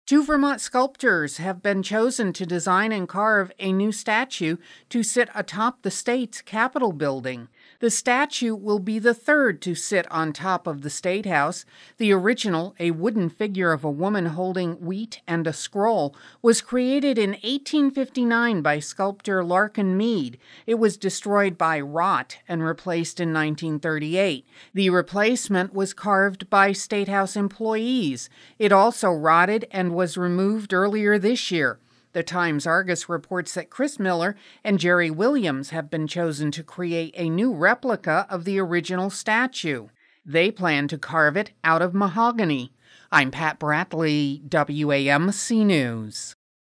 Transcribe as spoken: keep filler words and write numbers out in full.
Two Vermont sculptors have been chosen to design and carve a new statue to sit atop the state's Capitol building. The statue will be the third to sit on top of the State House. The original, a wooden figure of a woman holding wheat and a scroll, was created in eighteen fifty-nine by sculptor Larkin Mead. It was destroyed by rot and replaced in nineteen thirty-eight. The replacement was carved by State House employees. It also rotted and was removed earlier this year. The Times-Argus reports that Chris Miller and Jerry Williams have been chosen to create a new replica of the original statue. They plan to carve it out of mahogany. I'm Pat Bradley, W A M C News.